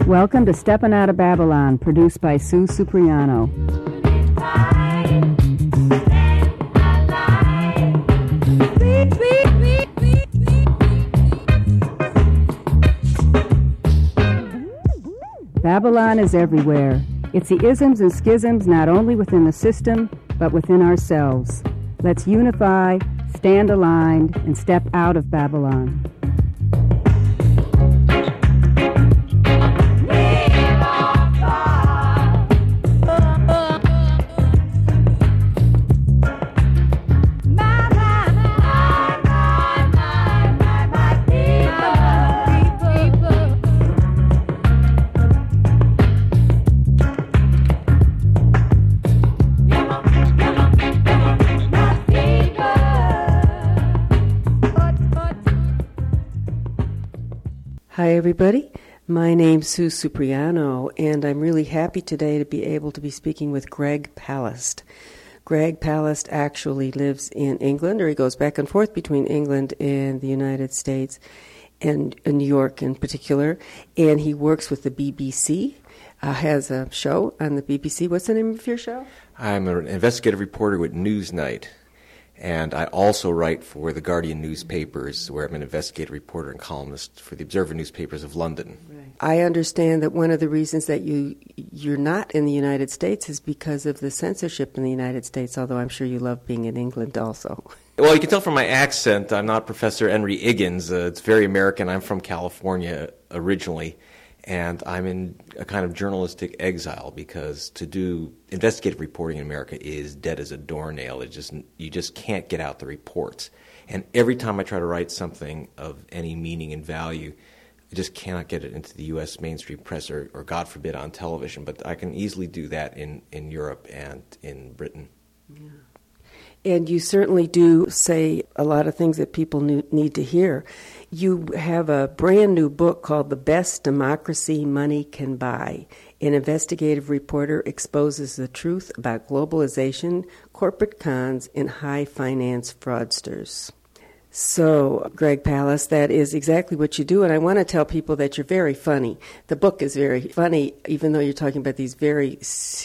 Welcome to Steppin' Out of Babylon, produced by Sue Cipriano. Babylon is everywhere. It's the isms and schisms not only within the system, but within ourselves. Let's unify, stand aligned, and step out of Babylon. Hi, everybody. My name's Sue Cipriano, and I'm really happy today to be able to be speaking with Greg Palast. Greg Palast actually lives in England, or he goes back and forth between England and the United States, and New York in particular, and he works with the BBC, has a show on the BBC. What's the name of your show? I'm an investigative reporter with Newsnight. And I also write for the Guardian newspapers, where I'm an investigative reporter and columnist for the Observer newspapers of London. Right. I understand that one of the reasons that you're not in the United States is because of the censorship in the United States, although I'm sure you love being in England also. Well, you can tell from my accent, I'm not Professor Henry Higgins. It's very American. I'm from California originally. And I'm in a kind of journalistic exile because to do investigative reporting in America is dead as a doornail. You just can't get out the reports. And every time I try to write something of any meaning and value, I just cannot get it into the U.S. mainstream press or God forbid, on television. But I can easily do that in Europe and in Britain. Yeah. And you certainly do say a lot of things that people need to hear. You have a brand new book called The Best Democracy Money Can Buy. An investigative reporter exposes the truth about globalization, corporate cons, and high finance fraudsters. So, Greg Palast, that is exactly what you do, and I want to tell people that you're very funny. The book is very funny, even though you're talking about these very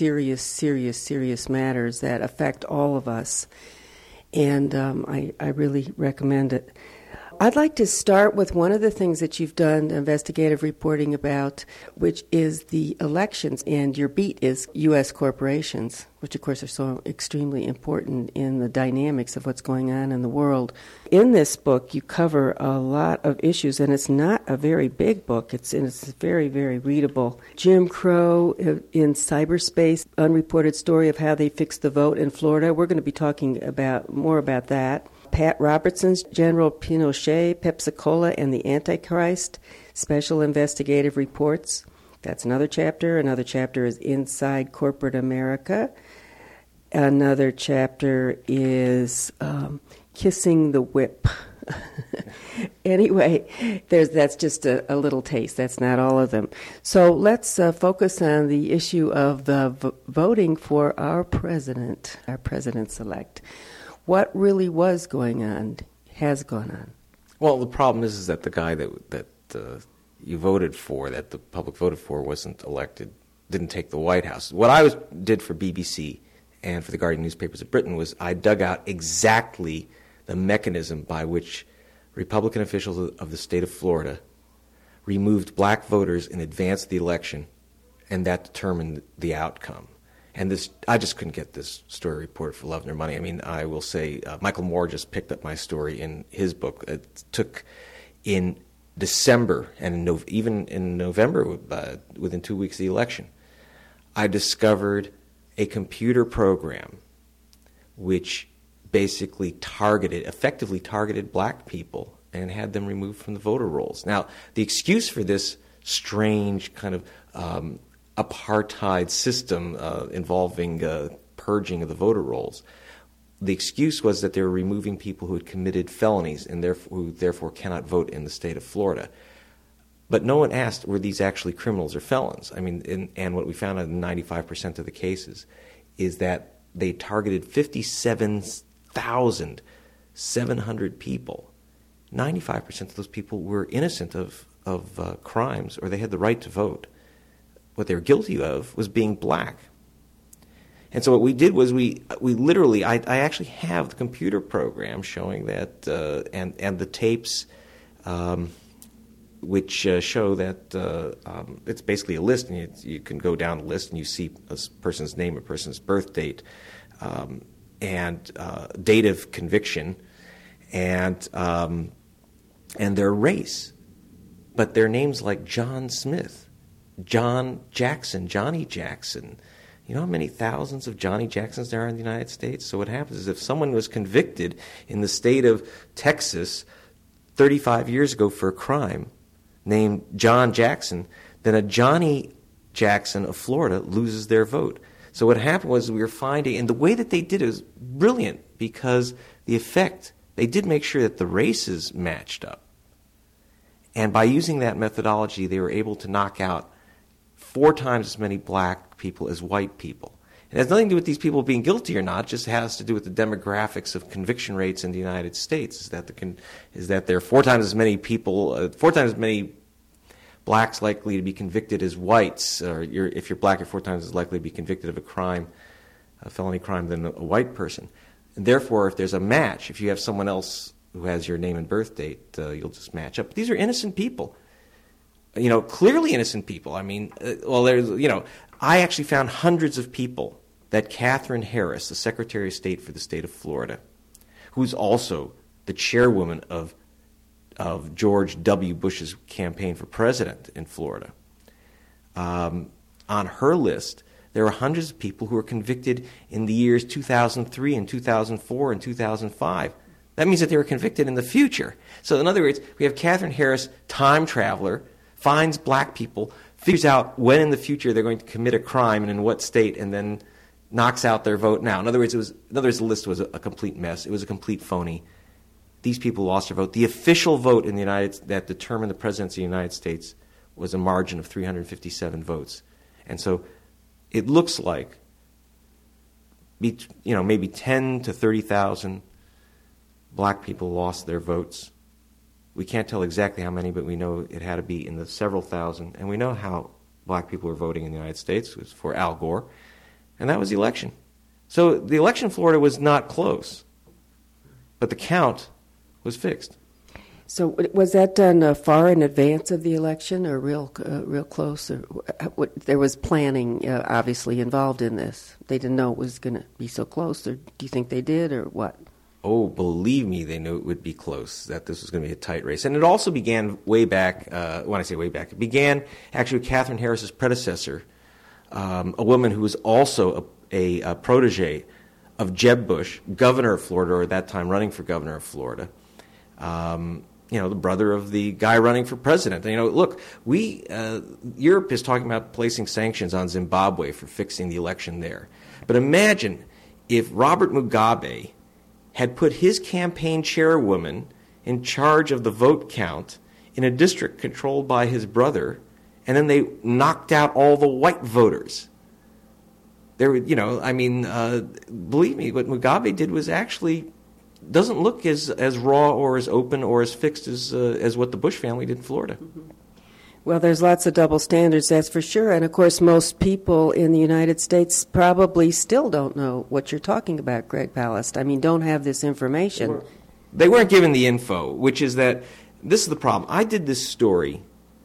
serious matters that affect all of us, and I really recommend it. I'd like to start with one of the things that you've done investigative reporting about, which is the elections, and your beat is U.S. corporations, which of course are so extremely important in the dynamics of what's going on in the world. In this book, you cover a lot of issues, and it's not a very big book. It's very, very readable. Jim Crow in cyberspace, unreported story of how they fixed the vote in Florida. We're going to be talking more about that. Pat Robertson's General Pinochet, Pepsi-Cola, and the Antichrist, Special Investigative Reports. That's another chapter. Another chapter is Inside Corporate America. Another chapter is Kissing the Whip. Anyway, that's just a little taste. That's not all of them. So let's focus on the issue of the voting for our presidents-elect. What really was going on has gone on. Well, the problem is that the guy that you voted for, that the public voted for, wasn't elected, didn't take the White House. What I did for BBC and for the Guardian newspapers of Britain was I dug out exactly the mechanism by which Republican officials of the state of Florida removed black voters in advance of the election, and that determined the outcome. And I just couldn't get this story reported for love nor money. I mean, I will say Michael Moore just picked up my story in his book. It took in December and even in November, within 2 weeks of the election, I discovered a computer program which basically effectively targeted black people and had them removed from the voter rolls. Now, the excuse for this strange kind of apartheid system involving purging of the voter rolls, the excuse was that they were removing people who had committed felonies and who therefore cannot vote in the state of Florida. But no one asked, were these actually criminals or felons? I mean, and what we found out in 95% of the cases is that they targeted 57,700 people. 95% of those people were innocent of crimes, or they had the right to vote. what they were guilty of was being black. And so what we did was we literally, I actually have the computer program showing that, and the tapes, which show that it's basically a list, and you can go down the list and you see a person's name, a person's birth date, and date of conviction, and their race. But their names like John Smith, John Jackson, Johnny Jackson. You know how many thousands of Johnny Jacksons there are in the United States? So what happens is if someone was convicted in the state of Texas 35 years ago for a crime named John Jackson, then a Johnny Jackson of Florida loses their vote. So what happened was we were finding, and the way that they did it was brilliant because the effect, they did make sure that the races matched up. And by using that methodology, they were able to knock out 4 times as many black people as white people. It has nothing to do with these people being guilty or not. It just has to do with the demographics of conviction rates in the United States. Is that there are 4 times as many people, 4 times as many blacks likely to be convicted as whites. Or if you're black, you're 4 times as likely to be convicted of a crime, a felony crime, than a white person. And therefore, if there's a match, if you have someone else who has your name and birth date, you'll just match up. But these are innocent people. Clearly innocent people. I mean, I actually found hundreds of people that Katherine Harris, the Secretary of State for the state of Florida, who's also the chairwoman of George W. Bush's campaign for president in Florida, on her list, there are hundreds of people who were convicted in the years 2003 and 2004 and 2005. That means that they were convicted in the future. So in other words, we have Katherine Harris, time traveler, finds black people, figures out when in the future they're going to commit a crime and in what state, and then knocks out their vote now. In other words, the list was a complete mess. It was a complete phony. These people lost their vote. The official vote in the that determined the presidency of the United States was a margin of 357 votes. And so it looks like maybe 10 to 30,000 black people lost their votes. We can't tell exactly how many, but we know it had to be in the several thousand. And we know how black people were voting in the United States. It was for Al Gore. And that was the election. So the election in Florida was not close. But the count was fixed. So was that done far in advance of the election, or real close? Or there was planning obviously involved in this. They didn't know it was going to be so close, or do you think they did, or what? Oh, believe me, they knew it would be close, that this was going to be a tight race. And it also began way back, when I say way back, it began actually with Katherine Harris's predecessor, a woman who was also a protege of Jeb Bush, governor of Florida, or at that time running for governor of Florida. The brother of the guy running for president. Look, Europe is talking about placing sanctions on Zimbabwe for fixing the election there. But imagine if Robert Mugabe had put his campaign chairwoman in charge of the vote count in a district controlled by his brother, and then they knocked out all the white voters. Believe me, what Mugabe did was actually doesn't look as raw or as open or as fixed as what the Bush family did in Florida. Mm-hmm. Well, there's lots of double standards, that's for sure. And, of course, most people in the United States probably still don't know what you're talking about, Greg Palast. I mean, don't have this information. They weren't given the info, which is that this is the problem. I did this story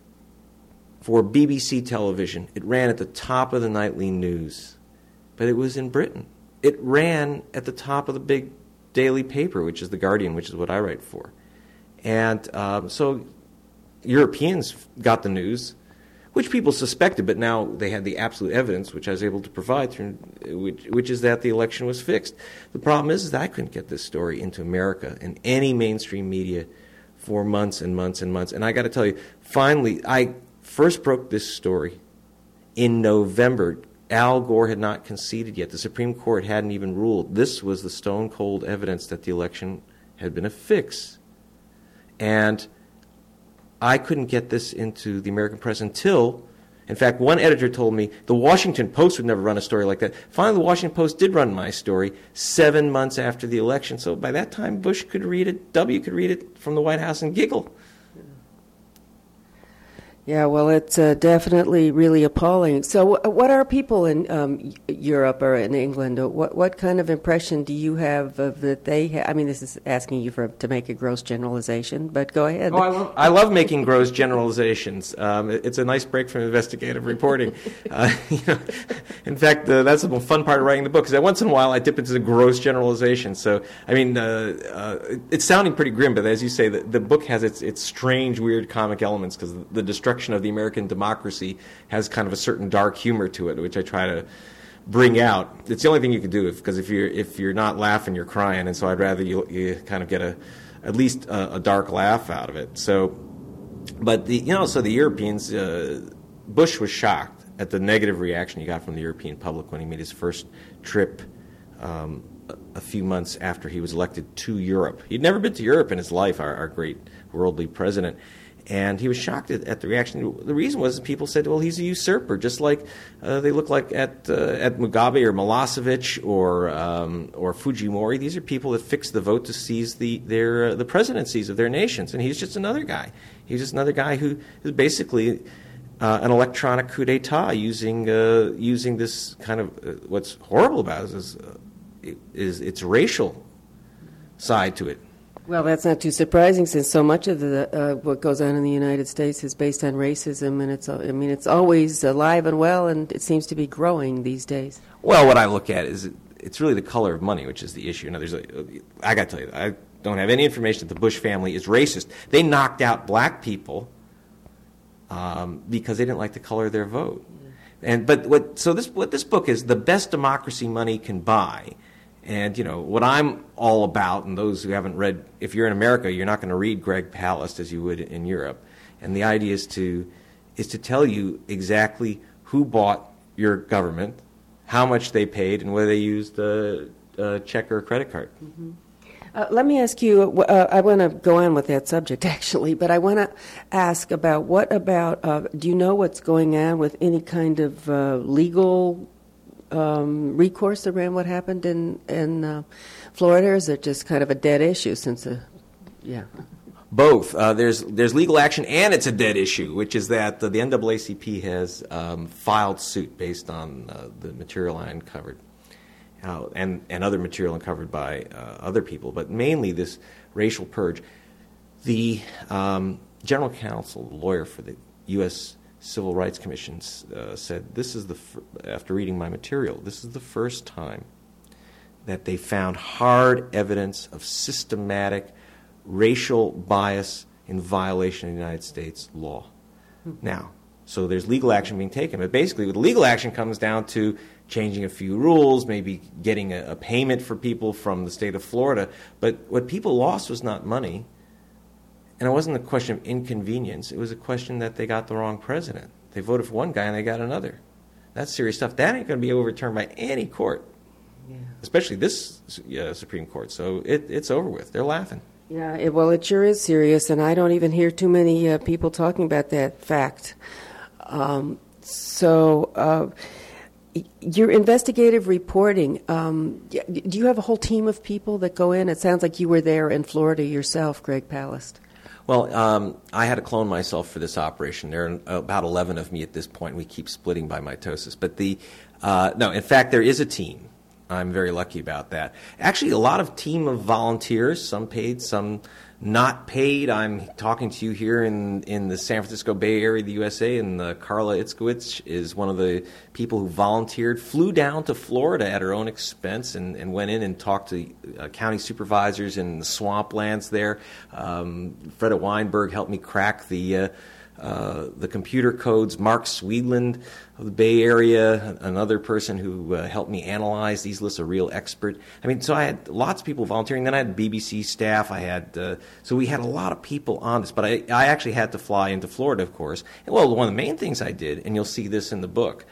for BBC television. It ran at the top of the nightly news, but it was in Britain. It ran at the top of the big daily paper, which is The Guardian, which is what I write for. And so Europeans got the news, which people suspected, but now they had the absolute evidence, which I was able to provide, which is that the election was fixed. The problem is that I couldn't get this story into America in any mainstream media for months and months and months. And I got to tell you, finally, I first broke this story in November. Al Gore had not conceded yet. The Supreme Court hadn't even ruled. This was the stone-cold evidence that the election had been a fix. And I couldn't get this into the American press until, in fact, one editor told me the Washington Post would never run a story like that. Finally, the Washington Post did run my story 7 months after the election. So by that time, Bush could read it, W could read it from the White House and giggle. Yeah, well, it's definitely really appalling. So, what are people in Europe or in England? What kind of impression do you have of that they have? I mean, this is asking you to make a gross generalization, but go ahead. Oh, I love making gross generalizations. It's a nice break from investigative reporting. In fact, that's the fun part of writing the book, because once in a while I dip into the gross generalization. So, I mean, it's sounding pretty grim, but as you say, the book has its strange, weird comic elements, because the destruction of the American democracy has kind of a certain dark humor to it, which I try to bring out. It's the only thing you can do, because if you're not laughing, you're crying, and so I'd rather you kind of get at least a dark laugh out of it. So, but the Europeans, Bush was shocked at the negative reaction he got from the European public when he made his first trip a few months after he was elected to Europe. He'd never been to Europe in his life, our great worldly president. And he was shocked at the reaction. The reason was people said, well, he's a usurper, just like they look like at Mugabe or Milosevic or Fujimori. These are people that fixed the vote to seize the presidencies of their nations. And he's just another guy. He's just another guy who is basically an electronic coup d'etat using this kind of what's horrible about it is its racial side to it. Well, that's not too surprising, since so much of what goes on in the United States is based on racism, and it's always alive and well, and it seems to be growing these days. Well, what I look at is it's really the color of money, which is the issue. Now, I got to tell you, I don't have any information that the Bush family is racist. They knocked out black people because they didn't like the color of their vote. What this book is, The Best Democracy Money Can Buy. And, what I'm all about, and those who haven't read, if you're in America, you're not going to read Greg Palast as you would in Europe. And the idea is to tell you exactly who bought your government, how much they paid, and whether they used a check or a credit card. Mm-hmm. Let me ask you, I want to go on with that subject, actually, but I want to ask about do you know what's going on with any kind of legal recourse around what happened in Florida, or is it just kind of a dead issue Both. There's legal action, and it's a dead issue, which is that the NAACP has filed suit based on the material I uncovered, and other material uncovered by other people, but mainly this racial purge. The general counsel, the lawyer for the U.S. Civil Rights Commission, said, after reading my material, this is the first time that they found hard evidence of systematic racial bias in violation of the United States law. Mm-hmm. Now, so there's legal action being taken, but basically the legal action comes down to changing a few rules, maybe getting a payment for people from the state of Florida. But what people lost was not money. And it wasn't a question of inconvenience. It was a question that they got the wrong president. They voted for one guy and they got another. That's serious stuff. That ain't going to be overturned by any court, especially this Supreme Court. So it's over with. They're laughing. Yeah, it sure is serious, and I don't even hear too many people talking about that fact. Your investigative reporting, do you have a whole team of people that go in? It sounds like you were there in Florida yourself, Greg Palast. Well, I had to clone myself for this operation. There are about 11 of me at this point. We keep splitting by mitosis. But no, in fact, there is a team. I'm very lucky about that. Actually, a lot of team of volunteers, some paid, some not paid. I'm talking to you here in the San Francisco Bay Area of the USA, and Carla Itzkowitz is one of the people who volunteered, flew down to Florida at her own expense and went in and talked to county supervisors in the swamplands there. Freda Weinberg helped me crack the computer codes. Mark Swedland of the Bay Area, another person who helped me analyze these lists, a real expert. I mean, so I had lots of people volunteering. Then I had BBC staff. So we had a lot of people on this. But I actually had to fly into Florida, of course. And, well, one of the main things I did, and you'll see this in the book,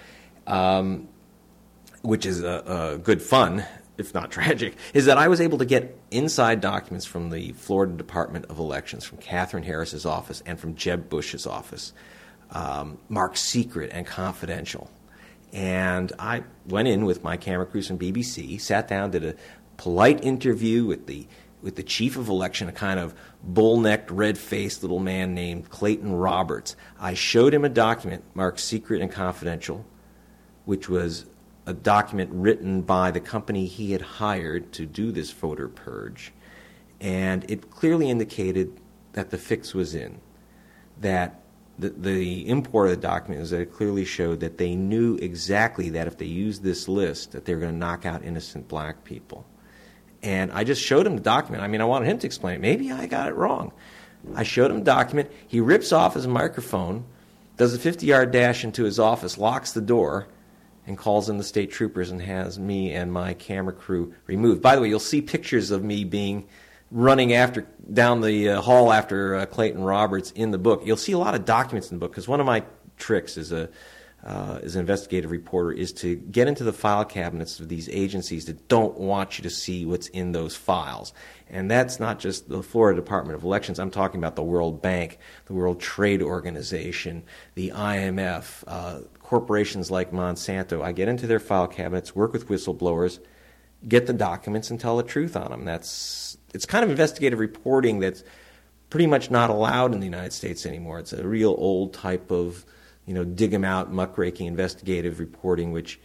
which is good fun, if not tragic, is that I was able to get inside documents from the Florida Department of Elections, from Catherine Harris's office, and from Jeb Bush's office, marked secret and confidential. And I went in with my camera crews from BBC, sat down, did a polite interview with the with the chief of election, a kind of bull-necked, red-faced little man named Clayton Roberts. I showed him a document marked secret and confidential, which was a document written by the company he had hired to do this voter purge. And it clearly indicated that the fix was in, that the import of the document is that it clearly showed that they knew exactly that if they used this list, that they were going to knock out innocent black people. And I just showed him the document. I mean, I wanted him to explain it. Maybe I got it wrong. I showed him the document. He rips off his microphone, does a 50-yard dash into his office, locks the door, and calls in the state troopers and has me and my camera crew removed. By the way, you'll see pictures of me running down the hall after Clayton Roberts in the book. You'll see a lot of documents in the book, because one of my tricks as an investigative reporter is to get into the file cabinets of these agencies that don't want you to see what's in those files. And that's not just the Florida Department of Elections. I'm talking about the World Bank, the World Trade Organization, the IMF, corporations like Monsanto. I get into their file cabinets, work with whistleblowers, get the documents, and tell the truth on them. It's kind of investigative reporting that's pretty much not allowed in the United States anymore. It's a real old type of, dig 'em out, muckraking investigative reporting, which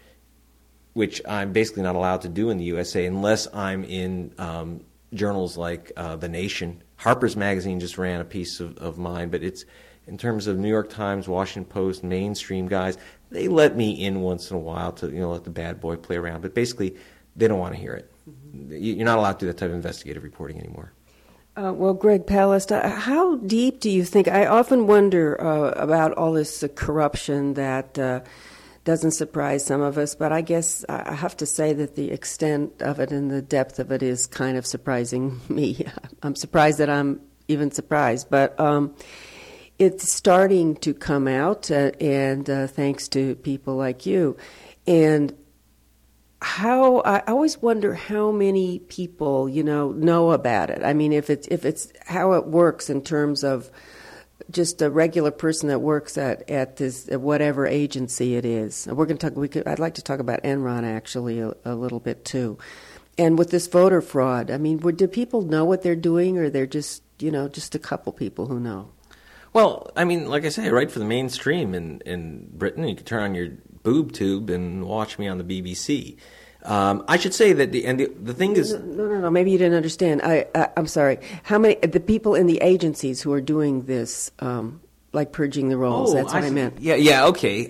I'm basically not allowed to do in the USA unless I'm in journals like The Nation. Harper's Magazine just ran a piece of mine, but it's in terms of New York Times, Washington Post, mainstream guys, they let me in once in a while to let the bad boy play around, but basically they don't want to hear it. You're not allowed to do that type of investigative reporting anymore. Well, Greg Palast, how deep do you think? I often wonder about all this corruption that doesn't surprise some of us, but I guess I have to say that the extent of it and the depth of it is kind of surprising me. I'm surprised that I'm even surprised, but it's starting to come out, and thanks to people like you. And I always wonder how many people know about it. I mean, if it's how it works in terms of just a regular person that works at this at whatever agency it is. We're going to talk. I'd like to talk about Enron actually a little bit too. And with this voter fraud, I mean, do people know what they're doing, or they're just just a couple people who know? Well, I mean, like I say, I write for the mainstream in Britain. You can turn on your boob tube and watch me on the BBC. I should say that the thing is... No. Maybe you didn't understand. I'm sorry. How many the people in the agencies who are doing this, like purging the rolls? That's what I meant. Yeah. Okay.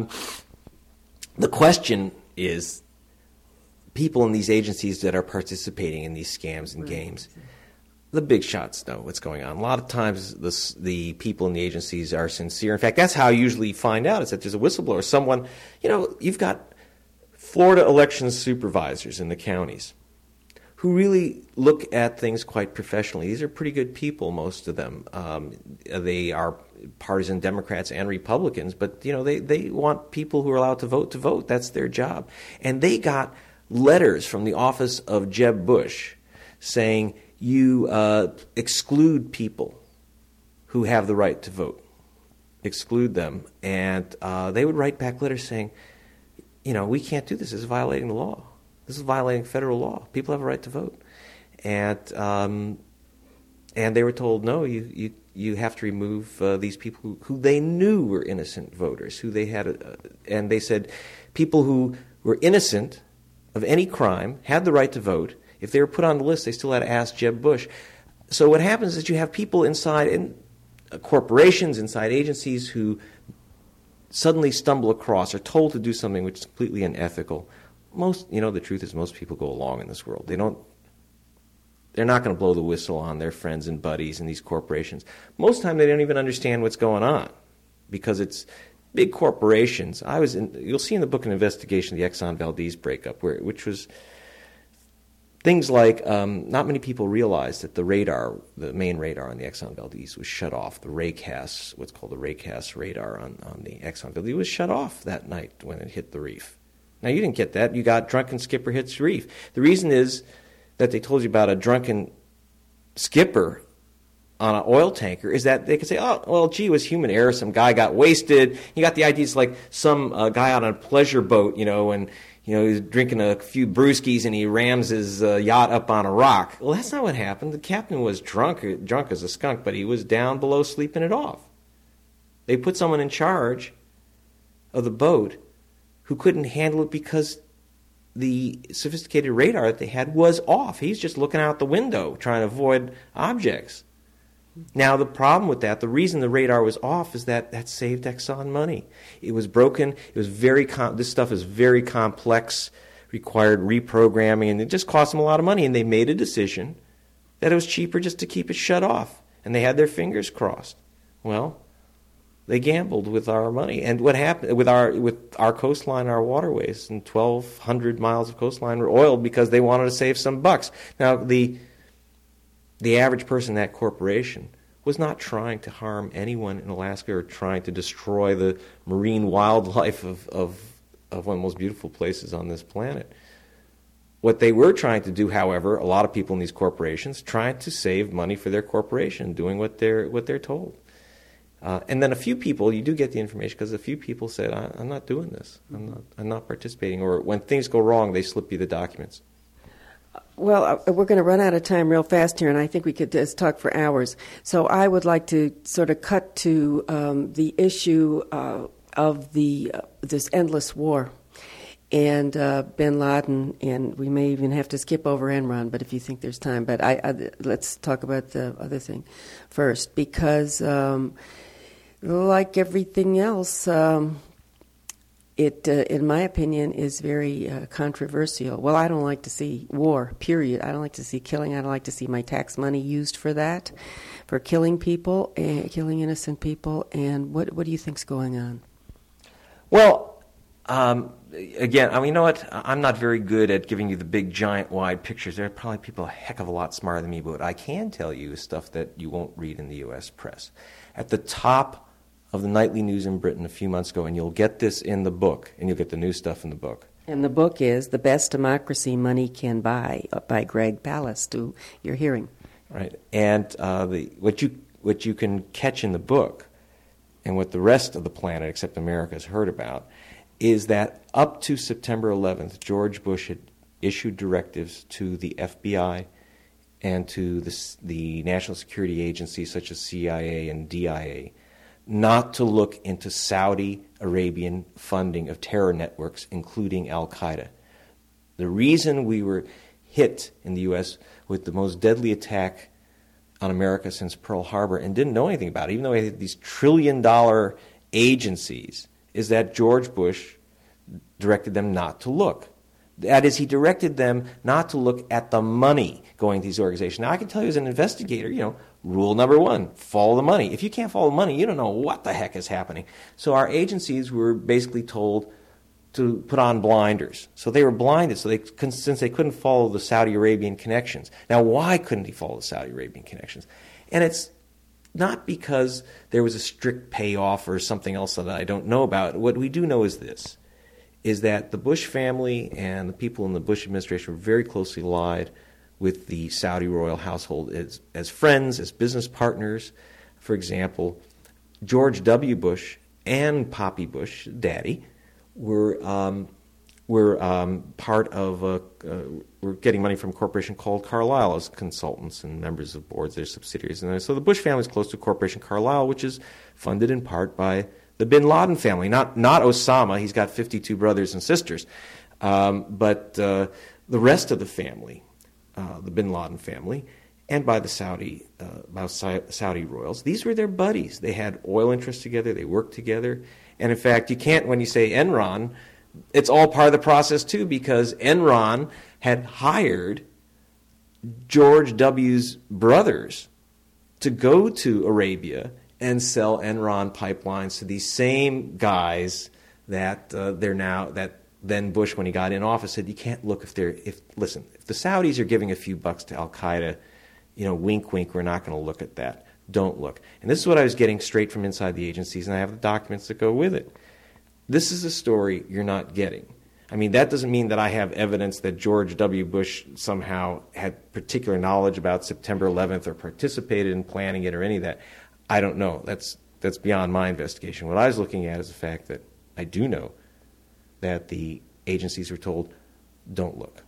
The question is, people in these agencies that are participating in these scams and games. The big shots know what's going on. A lot of times the people in the agencies are sincere. In fact, that's how I usually find out, is that there's a whistleblower. Someone, you've got Florida election supervisors in the counties who really look at things quite professionally. These are pretty good people, most of them. They are partisan Democrats and Republicans, but they want people who are allowed to vote. That's their job. And they got letters from the office of Jeb Bush saying, you exclude people who have the right to vote. Exclude them. And they would write back letters saying, we can't do this. This is violating the law. This is violating federal law. People have a right to vote. And they were told, no, you have to remove these people who they knew were innocent voters, who they had, and they said people who were innocent of any crime had the right to vote. If they were put on the list, they still had to ask Jeb Bush. So what happens is you have people inside corporations, inside agencies who suddenly stumble across, are told to do something which is completely unethical. The truth is most people go along in this world. They're not going to blow the whistle on their friends and buddies in these corporations. Most of the time they don't even understand what's going on because it's big corporations. You'll see in the book an investigation of the Exxon Valdez breakup, which was things like not many people realized that the main radar on the Exxon Valdez was shut off. The Raycast, what's called the Raycast radar on the Exxon Valdez, was shut off that night when it hit the reef. Now, you didn't get that. You got drunken skipper hits reef. The reason is that they told you about a drunken skipper on an oil tanker is that they could say, oh, well, gee, it was human error. Some guy got wasted. You got the idea it's like some guy on a pleasure boat, and he's drinking a few brewskis and he rams his yacht up on a rock. Well, that's not what happened. The captain was drunk as a skunk, but he was down below sleeping it off. They put someone in charge of the boat who couldn't handle it because the sophisticated radar that they had was off. He's just looking out the window trying to avoid objects. Now, the problem with that, the reason the radar was off is that saved Exxon money. It was broken. It was this stuff is very complex, required reprogramming, and it just cost them a lot of money. And they made a decision that it was cheaper just to keep it shut off. And they had their fingers crossed. Well, they gambled with our money. And what happened with our coastline, our waterways, and 1,200 miles of coastline were oiled because they wanted to save some bucks. Now, the average person in that corporation was not trying to harm anyone in Alaska or trying to destroy the marine wildlife of one of the most beautiful places on this planet. What they were trying to do, however, a lot of people in these corporations trying to save money for their corporation, doing what they're told. And then a few people, you do get the information because a few people said, I'm not doing this. I'm not participating. Or when things go wrong, they slip you the documents. Well, we're going to run out of time real fast here, and I think we could just talk for hours. So I would like to sort of cut to the issue of this endless war and bin Laden, and we may even have to skip over Enron, but if you think there's time. But let's talk about the other thing first, because like everything else, it, in my opinion, is very controversial. Well, I don't like to see war, period. I don't like to see killing. I don't like to see my tax money used for that, for killing people, killing innocent people. And what do you think's going on? Well, again, you know what? I'm not very good at giving you the big, giant, wide pictures. There are probably people a heck of a lot smarter than me, but what I can tell you is stuff that you won't read in the U.S. press. At the top of the nightly news in Britain a few months ago, and you'll get this in the book, and you'll get the new stuff in the book. And the book is The Best Democracy Money Can Buy, by Greg Palast, who you're hearing. Right. And what you can catch in the book, and what the rest of the planet, except America, has heard about, is that up to September 11th, George Bush had issued directives to the FBI and to the national security agencies such as CIA and DIA not to look into Saudi Arabian funding of terror networks, including Al-Qaeda. The reason we were hit in the U.S. with the most deadly attack on America since Pearl Harbor and didn't know anything about it, even though we had these trillion-dollar agencies, is that George Bush directed them not to look. That is, he directed them not to look at the money going to these organizations. Now, I can tell you as an investigator, rule number one, follow the money. If you can't follow the money, you don't know what the heck is happening. So our agencies were basically told to put on blinders. So they were blinded, since they couldn't follow the Saudi Arabian connections. Now, why couldn't he follow the Saudi Arabian connections? And it's not because there was a strict payoff or something else that I don't know about. What we do know is this, is that the Bush family and the people in the Bush administration were very closely allied with the Saudi royal household as friends, as business partners. For example, George W. Bush and Poppy Bush, Daddy, were part of were getting money from a corporation called Carlyle as consultants and members of boards, their subsidiaries. And so the Bush family is close to Corporation Carlyle, which is funded in part by the bin Laden family, not Osama. He's got 52 brothers and sisters, but the rest of the family, the bin Laden family, and by the Saudi royals. These were their buddies. They had oil interests together. They worked together. And in fact, you can't, when you say Enron, it's all part of the process too, because Enron had hired George W.'s brothers to go to Arabia and sell Enron pipelines to these same guys that that then Bush, when he got in office, said you can't look if the Saudis are giving a few bucks to Al Qaeda, wink, wink, we're not going to look at that. Don't look. And this is what I was getting straight from inside the agencies, and I have the documents that go with it. This is a story you're not getting. I mean, that doesn't mean that I have evidence that George W. Bush somehow had particular knowledge about September 11th or participated in planning it or any of that. I don't know. That's beyond my investigation. What I was looking at is the fact that I do know that the agencies are told, don't look.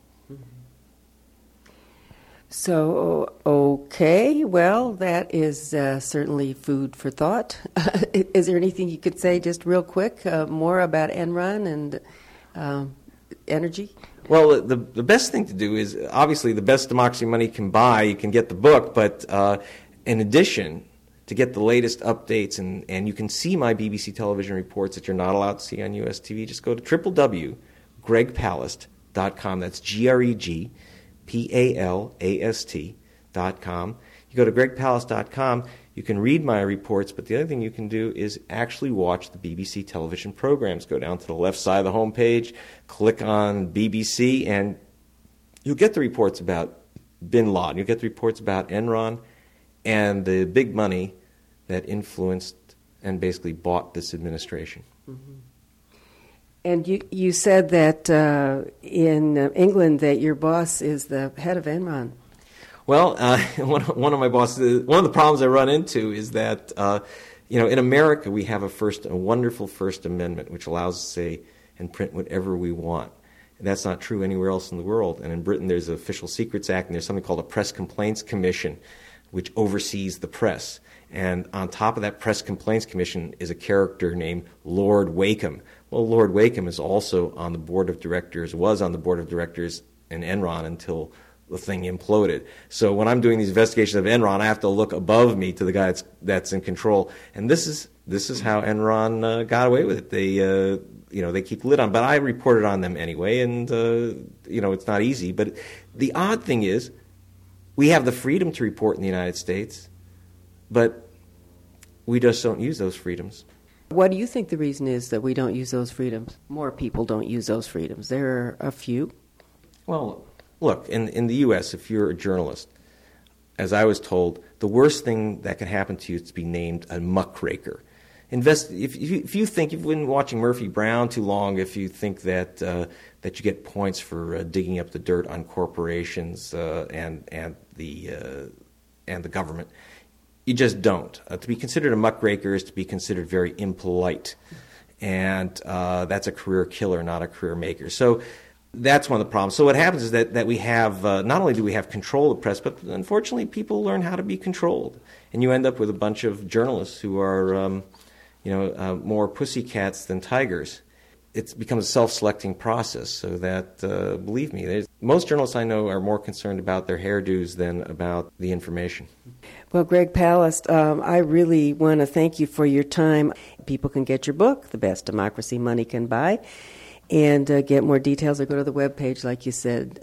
So, okay, well, that is certainly food for thought. Is there anything you could say just real quick, more about Enron and energy? Well, the best thing to do is, obviously, the best democracy money can buy. You can get the book, but in addition, to get the latest updates, and you can see my BBC television reports that you're not allowed to see on US TV, just go to www.gregpalast.com. That's GregPalast.com. You go to gregpalast.com, you can read my reports, but the other thing you can do is actually watch the BBC television programs. Go down to the left side of the homepage, click on BBC, and you'll get the reports about bin Laden. You'll get the reports about Enron and the big money that influenced and basically bought this administration. Mm-hmm. And you said that in England that your boss is the head of Enron. Well, one of my bosses, one of the problems I run into is that, in America we have a wonderful First Amendment which allows us to say and print whatever we want. And that's not true anywhere else in the world. And in Britain there's the Official Secrets Act, and there's something called a Press Complaints Commission, which oversees the press. And on top of that Press Complaints Commission is a character named Lord Wakeham. Well, Lord Wakeham is also on the board of directors, was on the board of directors in Enron until the thing imploded. So when I'm doing these investigations of Enron, I have to look above me to the guy that's in control. And this is how Enron got away with it. They keep the lid on. But I reported on them anyway, and it's not easy. But the odd thing is, we have the freedom to report in the United States, but we just don't use those freedoms. What do you think the reason is that we don't use those freedoms? More people don't use those freedoms. There are a few. Well, look, in the U.S., if you're a journalist, as I was told, the worst thing that can happen to you is to be named a muckraker. If you think you've been watching Murphy Brown too long, if you think that you get points for digging up the dirt on corporations and the government, you just don't. To be considered a muckraker is to be considered very impolite, and that's a career killer, not a career maker. So that's one of the problems. So what happens is that we have, not only do we have control of the press, but unfortunately people learn how to be controlled. And you end up with a bunch of journalists who are, more pussycats than tigers. It becomes a self-selecting process, so that, believe me, most journalists I know are more concerned about their hairdos than about the information. Well, Greg Palast, I really want to thank you for your time. People can get your book, The Best Democracy Money Can Buy, and get more details or go to the webpage, like you said,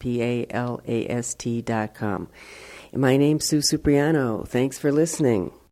www.gregpalast.com. My name's Sue Cipriano. Thanks for listening.